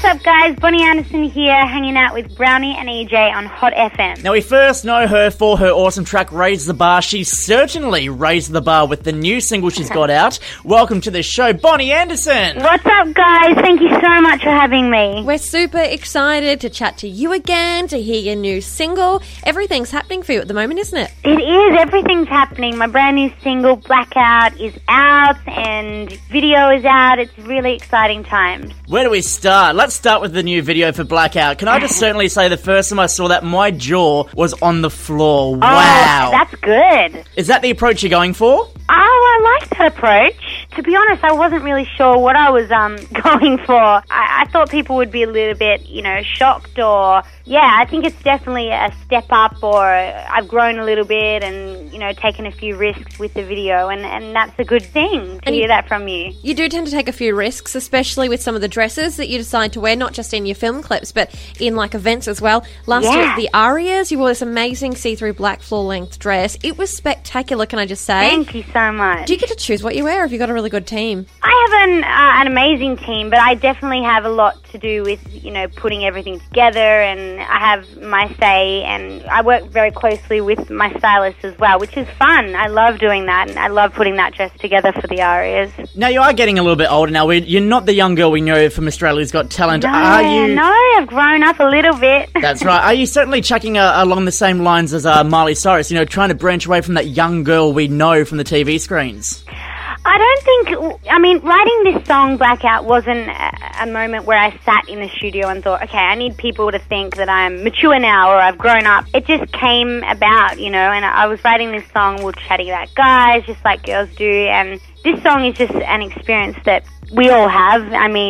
up, guys? Bonnie Anderson here, hanging out with Brownie and EJ on Hot FM. Now, we first know her for her awesome track, Raise the Bar. She certainly raised the bar with the new single she's got out. Welcome to the show, Bonnie Anderson. What's up, guys? Thank you so much for having me. We're super excited to chat to you again, to hear your new single. Everything's happening for you at the moment, isn't it? It is. Everything's happening. My brand new single, Blackout, is out and video is out. It's really exciting times. Where do we start? Let's start with the new video for Blackout. Can I just certainly say the first time I saw that, my jaw was on the floor. Wow. Oh, that's good. Is that the approach you're going for? Oh, I like that approach. To be honest, I wasn't really sure what I was going for. I thought people would be a little bit, shocked or... Yeah, I think it's definitely a step up, or I've grown a little bit and, taken a few risks with the video, and that's a good thing to hear that from you. You do tend to take a few risks, especially with some of the dresses that you decide to wear, not just in your film clips, but in, events as well. Last year at the Arias, you wore this amazing see-through black floor-length dress. It was spectacular, can I just say? Thank you so much. Do you get to choose what you wear, or have you got a really good team? I have an amazing team, but I definitely have a lot to do with, putting everything together, and I have my say, and I work very closely with my stylist as well, which is fun. I love doing that, and I love putting that dress together for the Arias. Now, you are getting a little bit older now. You're not the young girl we know from Australia's Got Talent, are you? No, I've grown up a little bit. That's right. Are you certainly chucking along the same lines as Miley Cyrus, trying to branch away from that young girl we know from the TV screens? I don't think, writing this song, Blackout, wasn't a moment where I sat in the studio and thought, okay, I need people to think that I'm mature now or I've grown up. It just came about, and I was writing this song, we're chatting about guys, just like girls do, and this song is just an experience that we all have.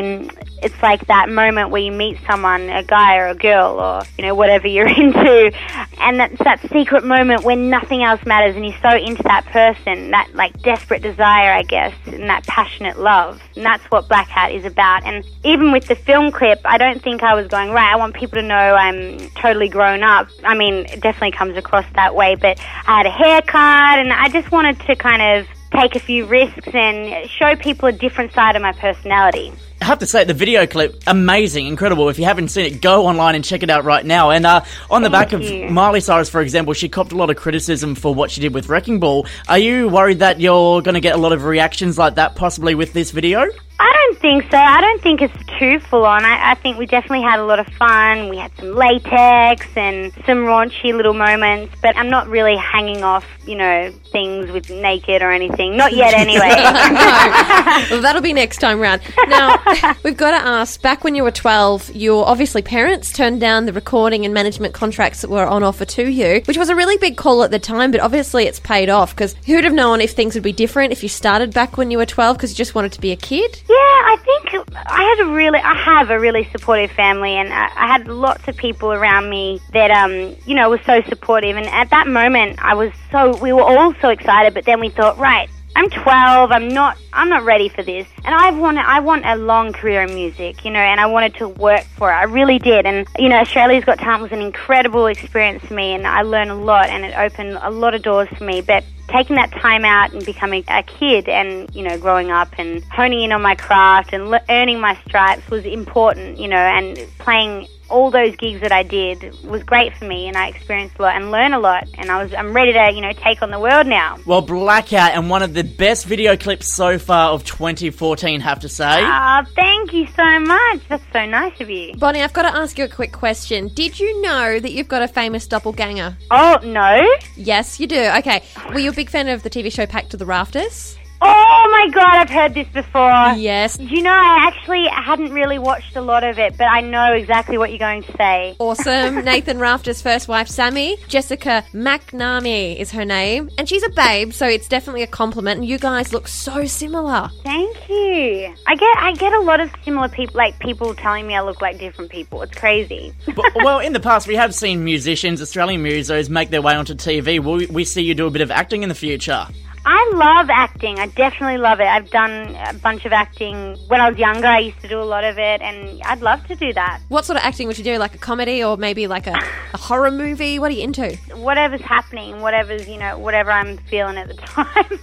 It's like that moment where you meet someone, a guy or a girl or, whatever you're into, and that's that secret moment when nothing else matters and you're so into that person, that desperate desire, I guess, and that passionate love. And that's what Blackout is about. And even with the film clip, I don't think I was going, right, I want people to know I'm totally grown up. It definitely comes across that way, but I had a haircut and I just wanted to kind of take a few risks and show people a different side of my personality. I have to say, the video clip, amazing, incredible. If you haven't seen it, go online and check it out right now. And on the back of Miley Cyrus, for example, she copped a lot of criticism for what she did with Wrecking Ball. Are you worried that you're going to get a lot of reactions like that possibly with this video? I don't think so. I don't think it's too full on. I think we definitely had a lot of fun. We had some latex and some raunchy little moments, but I'm not really hanging off, things with naked or anything. Not yet anyway. Well, that'll be next time round. Now, we've got to ask, back when you were 12, your obviously parents turned down the recording and management contracts that were on offer to you, which was a really big call at the time, but obviously it's paid off, because who'd have known if things would be different if you started back when you were 12 because you just wanted to be a kid? Yeah, I think I have a really supportive family, and I had lots of people around me that, were so supportive. And at that moment, we were all so excited, but then we thought, right, I'm 12, I'm not ready for this. And I want a long career in music, and I wanted to work for it. I really did. And, Australia's Got Talent was an incredible experience for me, and I learned a lot, and it opened a lot of doors for me. But taking that time out and becoming a kid and, growing up and honing in on my craft and earning my stripes was important, and playing all those gigs that I did was great for me, and I experienced a lot and learned a lot, and I'm ready to, take on the world now. Well, Blackout, and one of the best video clips so far of 2014, have to say. Oh, thank you so much. That's so nice of you. Bonnie, I've got to ask you a quick question. Did you know that you've got a famous doppelganger? Oh, no. Yes, you do. Okay. Were you a big fan of the TV show Packed to the Rafters? Oh my God, I've heard this before. Yes. I actually hadn't really watched a lot of it, but I know exactly what you're going to say. Awesome. Nathan Rafter's first wife, Sammy. Jessica McNamee is her name. And she's a babe, so it's definitely a compliment. And you guys look so similar. Thank you. I get a lot of similar people, people telling me I look like different people. It's crazy. Well, in the past, we have seen musicians, Australian musos, make their way onto TV. Will we see you do a bit of acting in the future? I love acting. I definitely love it. I've done a bunch of acting. When I was younger, I used to do a lot of it, and I'd love to do that. What sort of acting would you do? Like a comedy or maybe like a horror movie? What are you into? Whatever's happening, whatever I'm feeling at the time.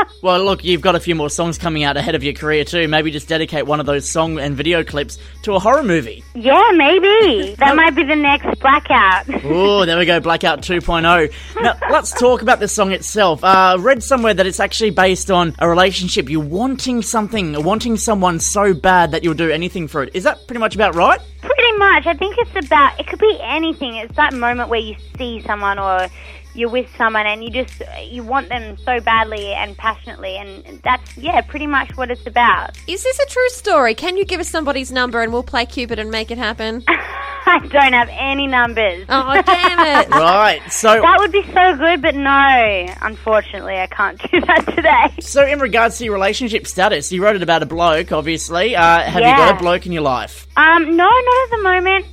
Well, look, you've got a few more songs coming out ahead of your career too. Maybe just dedicate one of those song and video clips to a horror movie. Yeah, maybe. That might be the next Blackout. Oh, there we go, Blackout 2.0. Now, let's talk about the song itself. Read somewhere that it's actually based on a relationship. You're wanting someone so bad that you'll do anything for it. Is that pretty much about right? Pretty much. I think it's about, it could be anything. It's that moment where you see someone or you're with someone and you want them so badly and passionately, and that's, pretty much what it's about. Is this a true story? Can you give us somebody's number and we'll play Cupid and make it happen? I don't have any numbers. Oh, damn it. Right, so... That would be so good, but no, unfortunately, I can't do that today. So in regards to your relationship status, you wrote it about a bloke, obviously. Have you got a bloke in your life? No, not at the moment.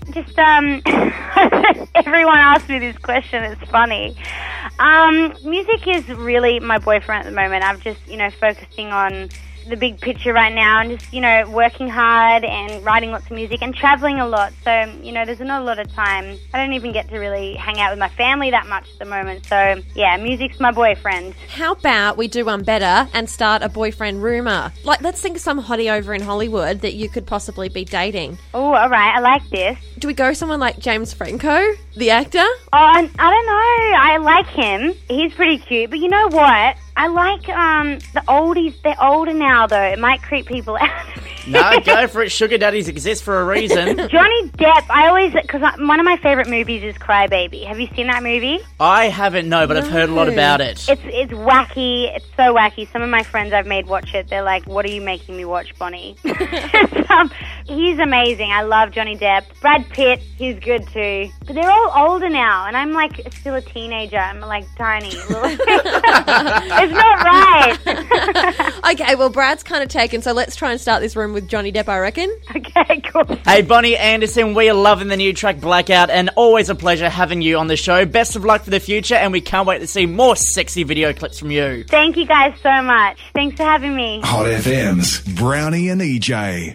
Just, everyone asks me this question. It's funny. Music is really my boyfriend at the moment. I'm just, focusing on the big picture right now and just, working hard and writing lots of music and traveling a lot. So, there's not a lot of time. I don't even get to really hang out with my family that much at the moment. So, yeah, music's my boyfriend. How about we do one better and start a boyfriend rumour? Like, let's think of some hottie over in Hollywood that you could possibly be dating. Oh, all right. I like this. Do we go someone like James Franco, the actor? Oh, I don't know. I like him. He's pretty cute. But you know what? I like the oldies. They're older now, though. It might creep people out. No, go for it. Sugar daddies exist for a reason. Johnny Depp, because one of my favourite movies is Cry Baby. Have you seen that movie? I haven't, no, but I've heard a lot about it. It's wacky. It's so wacky. Some of my friends I've made watch it. They're like, what are you making me watch, Bonnie? He's amazing. I love Johnny Depp. Brad Pitt, he's good too. But they're all older now, and I'm like still a teenager. I'm like tiny. It's not right. Okay, well, Brad's kind of taken, so let's try and start this room with Johnny Depp, I reckon. Okay, cool. Hey, Bonnie Anderson, we are loving the new track Blackout, and always a pleasure having you on the show. Best of luck for the future, and we can't wait to see more sexy video clips from you. Thank you guys so much. Thanks for having me. Hot FM's Brownie and EJ.